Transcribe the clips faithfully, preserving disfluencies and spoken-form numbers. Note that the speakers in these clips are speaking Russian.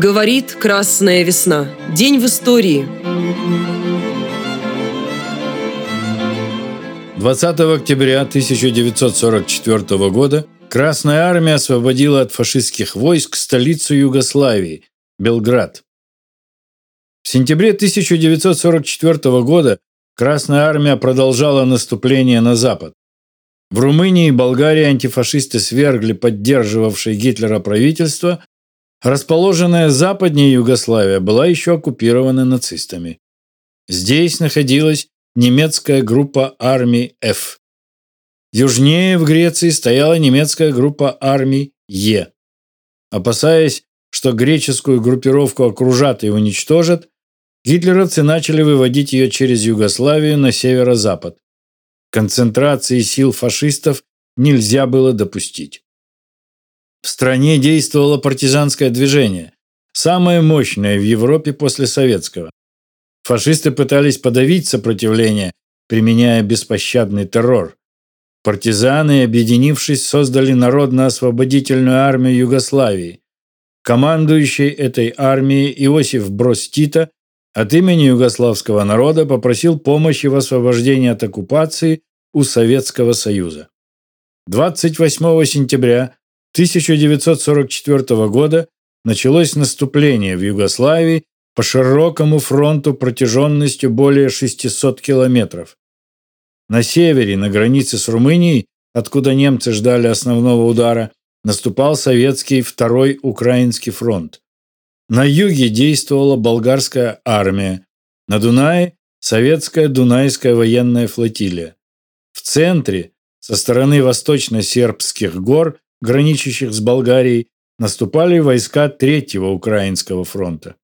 Говорит Красная Весна. День в истории. двадцатого октября тысяча девятьсот сорок четвёртого года Красная Армия освободила от фашистских войск столицу Югославии – Белград. В сентябре тысяча девятьсот сорок четвёртого года Красная Армия продолжала наступление на запад. В Румынии и Болгарии антифашисты свергли поддерживавшее Гитлера правительство. Расположенная западнее Югославия была еще оккупирована нацистами. Здесь находилась немецкая группа армий F. Южнее в Греции стояла немецкая группа армий Е. Опасаясь, что греческую группировку окружат и уничтожат, гитлеровцы начали выводить ее через Югославию на северо-запад. Концентрации сил фашистов нельзя было допустить. В стране действовало партизанское движение, самое мощное в Европе после советского. Фашисты пытались подавить сопротивление, применяя беспощадный террор. Партизаны, объединившись, создали Народно-освободительную армию Югославии. Командующий этой армией Иосиф Броз Тито от имени югославского народа попросил помощи в освобождении от оккупации у Советского Союза. двадцать восьмого сентября тысяча девятьсот сорок четвёртого года началось наступление в Югославии по широкому фронту протяженностью более шестисот километров. На севере, на границе с Румынией, откуда немцы ждали основного удара, наступал советский Второй Украинский фронт. На юге действовала болгарская армия, на Дунае – советская Дунайская военная флотилия. В центре, со стороны восточно-сербских гор, граничащих с Болгарией, наступали войска Третьего Украинского фронта.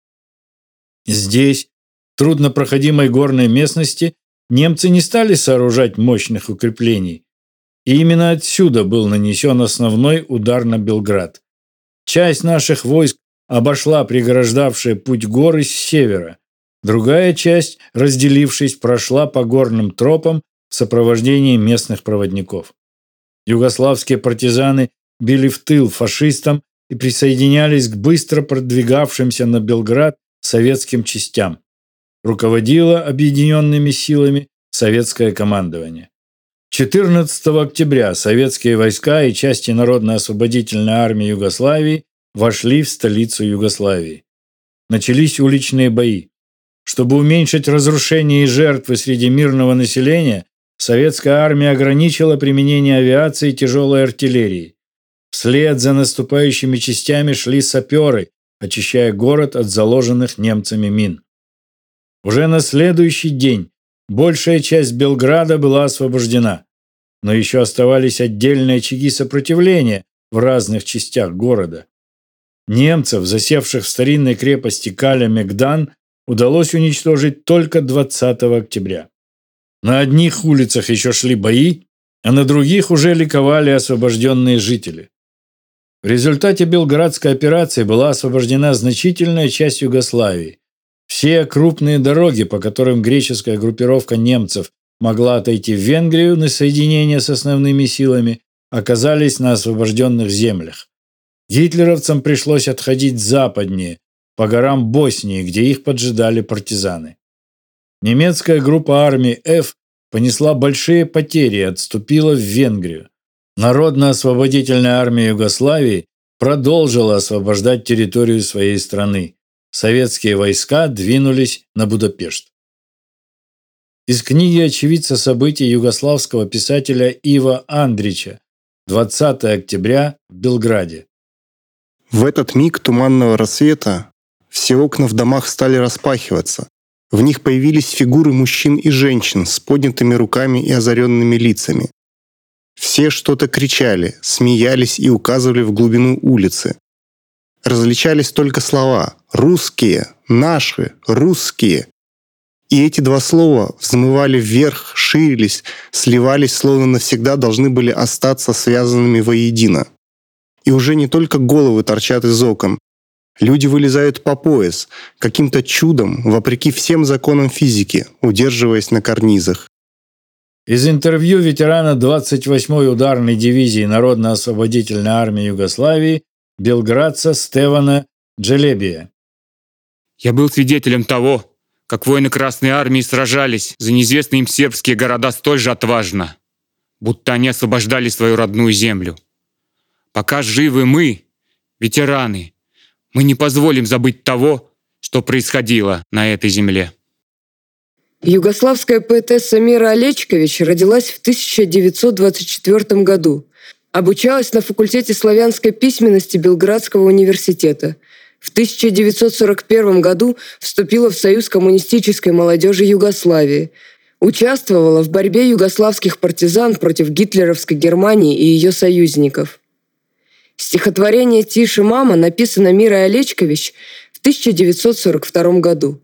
Здесь, в труднопроходимой горной местности, немцы не стали сооружать мощных укреплений, и именно отсюда был нанесен основной удар на Белград. Часть наших войск обошла преграждавшие путь горы с севера, другая часть, разделившись, прошла по горным тропам в сопровождении местных проводников. Югославские партизаны били в тыл фашистам и присоединялись к быстро продвигавшимся на Белград советским частям. Руководило объединенными силами советское командование. четырнадцатого октября советские войска и части Народно-освободительной армии Югославии вошли в столицу Югославии. Начались уличные бои. Чтобы уменьшить разрушения и жертвы среди мирного населения, советская армия ограничила применение авиации и тяжелой артиллерии. Вслед за наступающими частями шли саперы, очищая город от заложенных немцами мин. Уже на следующий день большая часть Белграда была освобождена, но еще оставались отдельные очаги сопротивления в разных частях города. Немцев, засевших в старинной крепости Каля-Мегдан, удалось уничтожить только двадцатого октября. На одних улицах еще шли бои, а на других уже ликовали освобожденные жители. В результате Белградской операции была освобождена значительная часть Югославии. Все крупные дороги, по которым греческая группировка немцев могла отойти в Венгрию на соединение с основными силами, оказались на освобожденных землях. Гитлеровцам пришлось отходить западнее, по горам Боснии, где их поджидали партизаны. Немецкая группа армий F понесла большие потери и отступила в Венгрию. Народно-освободительная армия Югославии продолжила освобождать территорию своей страны. Советские войска двинулись на Будапешт. Из книги очевидца событий югославского писателя Ива Андрича «двадцатого октября в Белграде». В этот миг туманного рассвета все окна в домах стали распахиваться. В них появились фигуры мужчин и женщин с поднятыми руками и озаренными лицами. Все что-то кричали, смеялись и указывали в глубину улицы. Различались только слова «русские», «наши», «русские». И эти два слова взмывали вверх, ширились, сливались, словно навсегда должны были остаться связанными воедино. И уже не только головы торчат из окон. Люди вылезают по пояс, каким-то чудом, вопреки всем законам физики, удерживаясь на карнизах. Из интервью ветерана двадцать восьмой ударной дивизии Народно-освободительной армии Югославии белградца Стевана Джелебия. Я был свидетелем того, как воины Красной Армии сражались за неизвестные им сербские города столь же отважно, будто они освобождали свою родную землю. Пока живы мы, ветераны, мы не позволим забыть того, что происходило на этой земле. Югославская поэтесса Мира Алечкович родилась в тысяча девятьсот двадцать четвёртом году. Обучалась на факультете славянской письменности Белградского университета. В тысяча девятьсот сорок первом году вступила в Союз коммунистической молодежи Югославии. Участвовала в борьбе югославских партизан против гитлеровской Германии и ее союзников. Стихотворение «Тише, мама» написано Мирой Алечкович в тысяча девятьсот сорок втором году.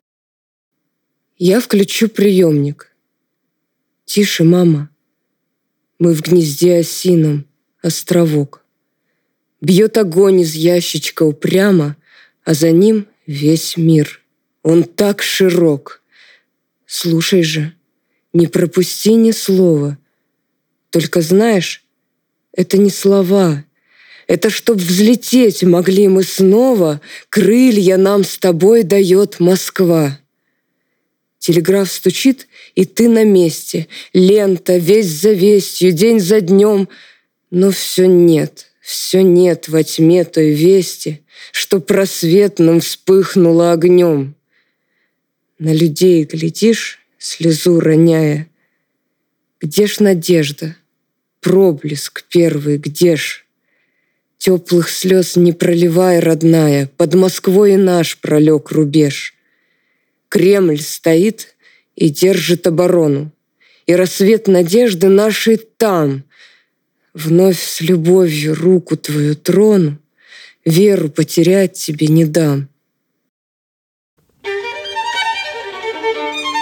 Я включу приемник. Тише, мама. Мы в гнезде осином, островок. Бьет огонь из ящичка упрямо, а за ним весь мир. Он так широк. Слушай же, не пропусти ни слова. Только знаешь, это не слова. Это чтоб взлететь могли мы снова, крылья нам с тобой дает Москва. Телеграф стучит, и ты на месте. Лента, весть за вестью, день за днем. Но все нет, все нет во тьме той вести, что просветным вспыхнуло огнем. На людей глядишь, слезу роняя. Где ж надежда? Проблеск первый, где ж? Теплых слез не проливай, родная, под Москвой и наш пролег рубеж. Кремль стоит и держит оборону, и рассвет надежды нашей там. Вновь с любовью руку твою трону, веру потерять тебе не дам.